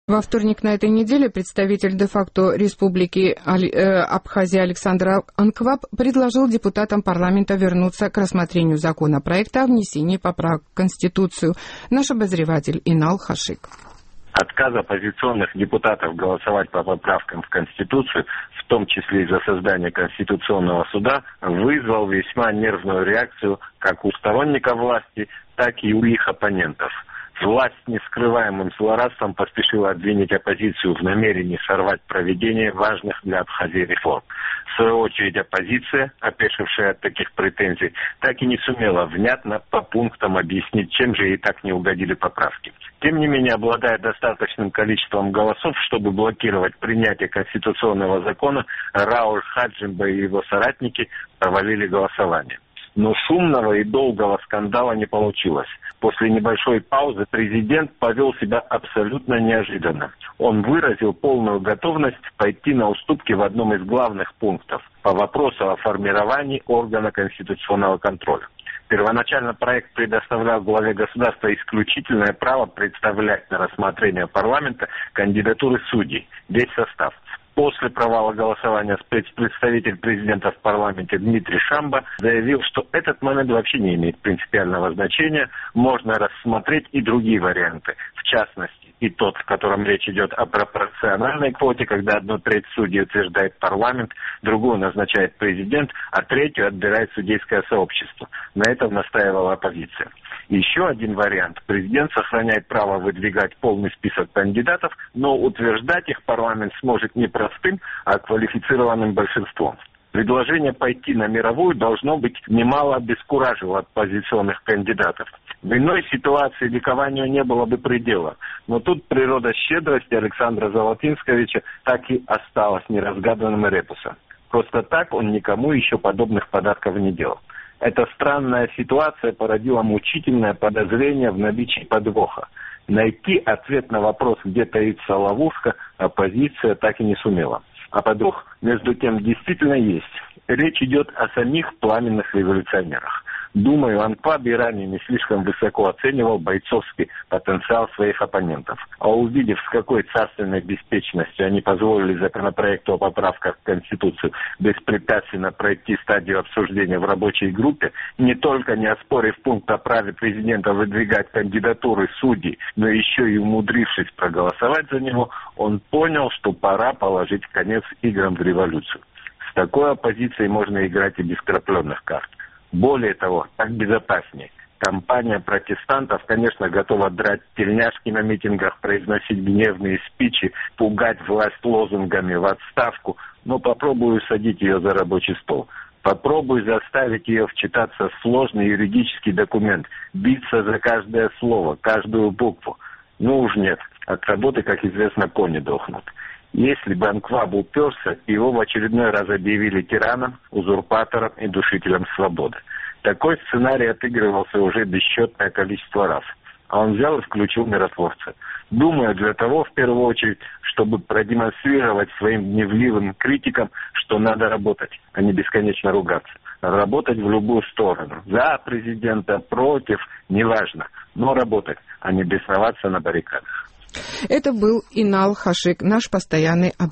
Во вторник на этой неделе представитель де-факто Республики Абхазия Александр Анкваб предложил депутатам парламента вернуться к рассмотрению законопроекта о внесении поправок в Конституцию. Наш обозреватель Инал Хашик. Отказ оппозиционных депутатов голосовать по поправкам в Конституцию, в том числе и за создание Конституционного суда, вызвал весьма нервную реакцию как у сторонников власти, так и у их оппонентов. Власть с нескрываемым злорадством поспешила обвинить оппозицию в намерении сорвать проведение важных для Абхазии реформ. В свою очередь оппозиция, опешившая от таких претензий, так и не сумела внятно по пунктам объяснить, чем же ей так не угодили поправки. Тем не менее, обладая достаточным количеством голосов, чтобы блокировать принятие конституционного закона, Рауль Хаджимба и его соратники провалили голосование. Но шумного и долгого скандала не получилось. После небольшой паузы президент повел себя абсолютно неожиданно. Он выразил полную готовность пойти на уступки в одном из главных пунктов по вопросу о формировании органа конституционного контроля. Первоначально проект предоставлял главе государства исключительное право представлять на рассмотрение парламента кандидатуры судей, весь состав. После провала голосования спецпредставитель президента в парламенте Дмитрий Шамба заявил, что этот момент вообще не имеет принципиального значения, можно рассмотреть и другие варианты, в частности, и тот, в котором речь идет о пропорциональной квоте, когда 1/3 судей утверждает парламент, другую назначает президент, а третью отбирает судейское сообщество. На этом настаивала оппозиция. Еще один вариант. Президент сохраняет право выдвигать полный список кандидатов, но утверждать их парламент сможет не простым, а квалифицированным большинством. Предложение пойти на мировую должно быть немало обескуражило оппозиционных кандидатов. В иной ситуации ликованию не было бы предела. Но тут природа щедрости Александра Золотинсковича так и осталась неразгаданным ребусом. Просто так он никому еще подобных подарков не делал. Эта странная ситуация породила мучительное подозрение в наличии подвоха. Найти ответ на вопрос, где таится ловушка, оппозиция так и не сумела. А подвох, между тем, действительно есть. Речь идет о самих пламенных революционерах. Думаю, Анкваб и ранее не слишком высоко оценивал бойцовский потенциал своих оппонентов. А увидев, с какой царственной беспечностью они позволили законопроекту о поправках в Конституцию беспрепятственно пройти стадию обсуждения в рабочей группе, не только не оспорив пункт о праве президента выдвигать кандидатуры судей, но еще и умудрившись проголосовать за него, он понял, что пора положить конец играм в революцию. С такой оппозицией можно играть и без крапленных карт. Более того, так безопаснее. Компания протестантов, конечно, готова драть тельняшки на митингах, произносить гневные спичи, пугать власть лозунгами в отставку, но попробую садить ее за рабочий стол. Попробуй заставить ее вчитаться в сложный юридический документ, биться за каждое слово, каждую букву. Ну уж нет, от работы, как известно, кони дохнут. Если бы Анкваб уперся, его в очередной раз объявили тираном, узурпатором и душителем свободы. Такой сценарий отыгрывался уже бесчетное количество раз. А он взял и включил миротворца. Думаю, для того, в первую очередь, чтобы продемонстрировать своим гневливым критикам, что надо работать, а не бесконечно ругаться. Работать в любую сторону. За президента, против, неважно. Но работать, а не бесноваться на баррикадах. Это был Инал Хашик, наш постоянный